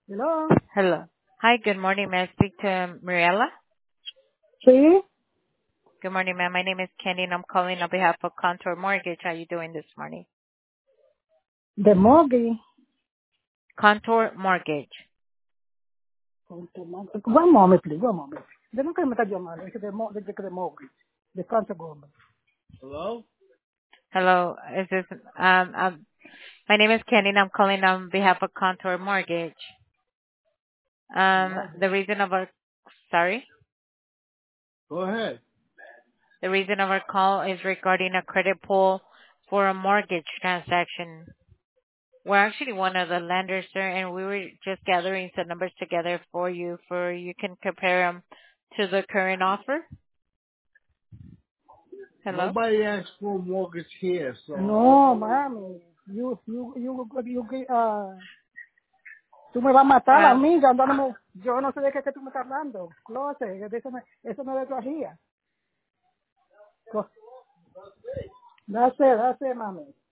Hello. Hello. Hi, good morning. May I speak to Mariela? Sí, Good morning, ma'am. My name is Kenny, and I'm calling on behalf of Contour Mortgage. How are you doing this morning? de Mogi. Contour Mortgage. One moment, please. One moment. De no que me está llamando. Es que de Mogi. De Canto Gómez. Hello? Hello. Is this my name is Kenny, and I'm calling on behalf of Contour Mortgage. The reason of our sorry? Go ahead. The reason of our call is regarding a credit pull for a mortgage transaction. We're actually one of the lenders, sir, and we were just gathering some numbers together for you you can compare them to the current offer. Hello? Nobody asked for a mortgage here, so. No, mami. Tú me vas a matar a Um, mí, yo no sé de qué tú me estás hablando. Close, eso no es de tu agía. That's it, mami.